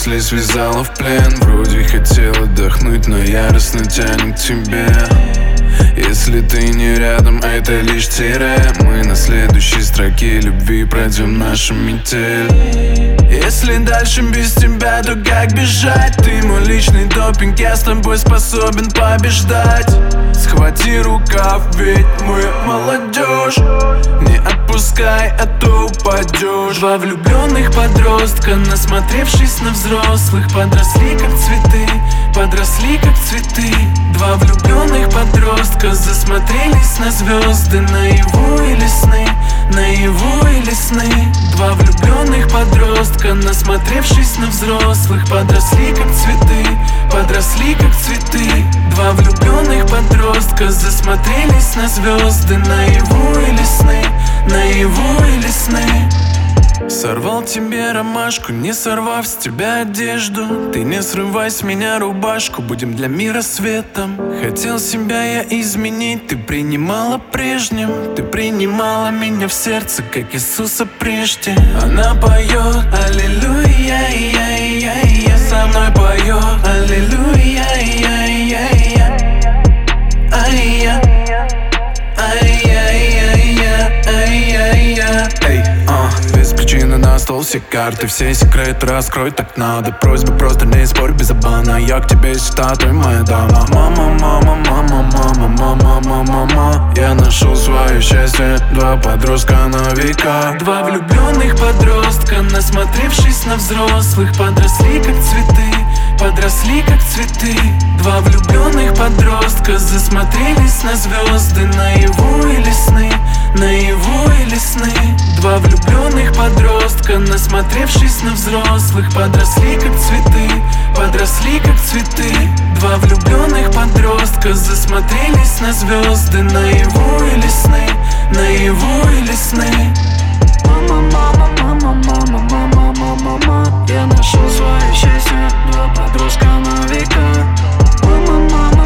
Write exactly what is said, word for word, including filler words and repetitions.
мысли связала в плен. Вроде хотел отдохнуть, но яростно тянет к тебе. Если ты не рядом, это лишь тире. Мы на следующей строке любви пройдем нашу метель. Если дальше без тебя, то как бежать? Ты мой личный допинг, я с тобой способен побеждать. Схвати рукав, ведь мы молодежь. Не отпускай, а то упадешь. Два влюбленных подростка, насмотревшись на взрослых, подросли как цветы, подросли как цветы. Два влюбленных подростка засмотрелись на звезды, наяву или сны, наяву или сны. Два влюбленных подростка, насмотревшись на взрослых, подросли как цветы, подросли как цветы. Два влюбленных подростка засмотрелись на звезды, наяву или сны, наяву или сны. Сорвал тебе ромашку, не сорвав с тебя одежду. Ты не срывай с меня рубашку, будем для мира светом. Хотел себя я изменить, ты принимала прежним. Ты принимала меня в сердце, как Иисуса прежде. Она поет аллилуйя, я, я, я. Со мной поет аллилуйя, я, я, я. Ай, я. Ай, я, я, я, ай, я, я. Эй, а, без причины на стол все карты, все секреты раскрой, так надо. Просьба просто не спорь без обмана, я к тебе всегда, ты моя дама. Мама, мама, мама, мама, мама, мама, мама. Я нашел свое счастье, два подростка на века. Два влюбленных подростка, насмотревшись на взрослых, подросли как цветы, подросли как цветы. Два влюбленных подростка засмотрелись на звезды, наяву или сны, наяву или сны. Два влюбленных подростка, насмотревшись на взрослых, подросли как цветы, подросли как цветы. Два влюбленных подростка засмотрелись на звезды, наяву или сны, наяву или сны. Мама, мама, мама, мама, мама, мама, мама. Я нашел свое счастье, два подростка на века. Мама, мама,